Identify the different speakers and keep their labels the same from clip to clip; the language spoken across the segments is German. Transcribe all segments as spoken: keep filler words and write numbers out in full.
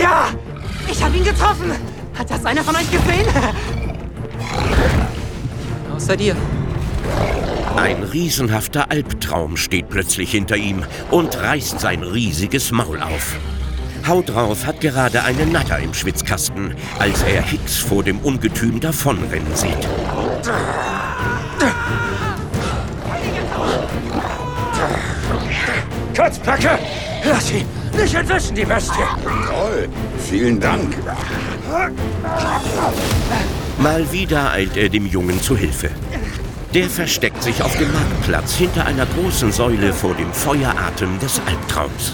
Speaker 1: Ja! Ich habe ihn getroffen! Hat das einer von euch gesehen? Außer dir.
Speaker 2: Ein riesenhafter Albtraum steht plötzlich hinter ihm und reißt sein riesiges Maul auf. Hau drauf hat gerade eine Natter im Schwitzkasten, als er Hicks vor dem Ungetüm davonrennen sieht.
Speaker 3: Kotzpacke! Lass ihn! Nicht entwischen, die Bestie!
Speaker 4: Toll! Vielen Dank!
Speaker 2: Mal wieder eilt er dem Jungen zu Hilfe. Der versteckt sich auf dem Marktplatz hinter einer großen Säule vor dem Feueratem des Albtraums.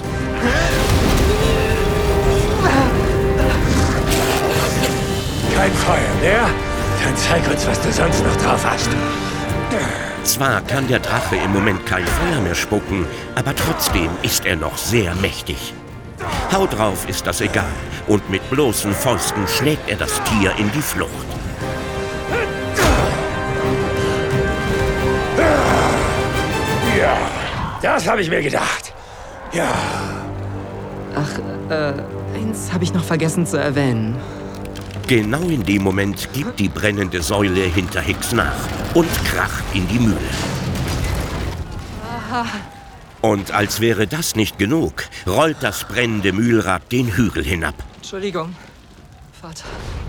Speaker 3: Kein Feuer mehr? Dann zeig uns, was du sonst noch drauf hast.
Speaker 2: Zwar kann der Drache im Moment kein Feuer mehr spucken, aber trotzdem ist er noch sehr mächtig. Hau drauf ist das egal und mit bloßen Fäusten schlägt er das Tier in die Flucht.
Speaker 3: Ja, das habe ich mir gedacht. Ja.
Speaker 1: Ach, äh, eins habe ich noch vergessen zu erwähnen.
Speaker 2: Genau in dem Moment gibt die brennende Säule hinter Hicks nach und kracht in die Mühle.
Speaker 1: Aha.
Speaker 2: Und als wäre das nicht genug, rollt das brennende Mühlrad den Hügel hinab.
Speaker 1: Entschuldigung, Vater.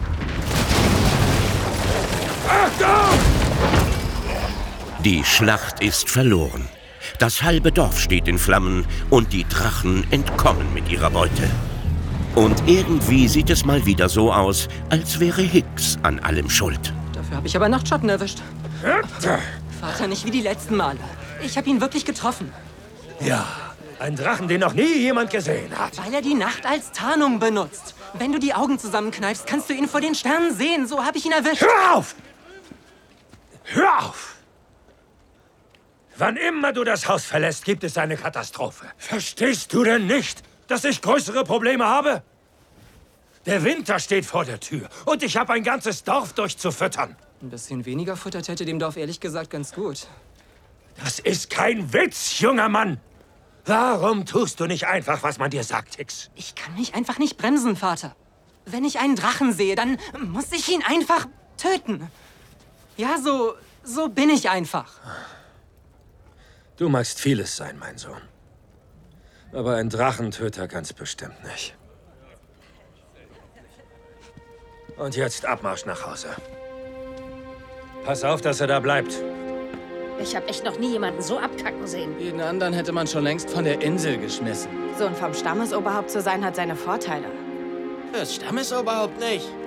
Speaker 3: Achtung!
Speaker 2: Die Schlacht ist verloren. Das halbe Dorf steht in Flammen und die Drachen entkommen mit ihrer Beute. Und irgendwie sieht es mal wieder so aus, als wäre Hicks an allem schuld.
Speaker 1: Dafür habe ich aber Nachtschatten erwischt. Vater, nicht wie die letzten Male. Ich habe ihn wirklich getroffen.
Speaker 3: Ja, ein Drachen, den noch nie jemand gesehen hat.
Speaker 1: Weil er die Nacht als Tarnung benutzt. Wenn du die Augen zusammenkneifst, kannst du ihn vor den Sternen sehen. So habe ich ihn erwischt.
Speaker 3: Hör auf! Hör auf! Wann immer du das Haus verlässt, gibt es eine Katastrophe. Verstehst du denn nicht, dass ich größere Probleme habe? Der Winter steht vor der Tür und ich habe ein ganzes Dorf durchzufüttern.
Speaker 1: Ein bisschen weniger Futter täte dem Dorf ehrlich gesagt ganz gut.
Speaker 3: Das ist kein Witz, junger Mann. Warum tust du nicht einfach, was man dir sagt, Hicks?
Speaker 1: Ich kann mich einfach nicht bremsen, Vater. Wenn ich einen Drachen sehe, dann muss ich ihn einfach töten. Ja, so, so bin ich einfach.
Speaker 3: Du magst vieles sein, mein Sohn. Aber ein Drachentöter ganz bestimmt nicht. Und jetzt Abmarsch nach Hause. Pass auf, dass er da bleibt.
Speaker 5: Ich habe echt noch nie jemanden so abkacken sehen.
Speaker 1: Jeden anderen hätte man schon längst von der Insel geschmissen.
Speaker 6: So ein vom Stammesoberhaupt zu sein, hat seine Vorteile.
Speaker 7: Das Stammesoberhaupt nicht.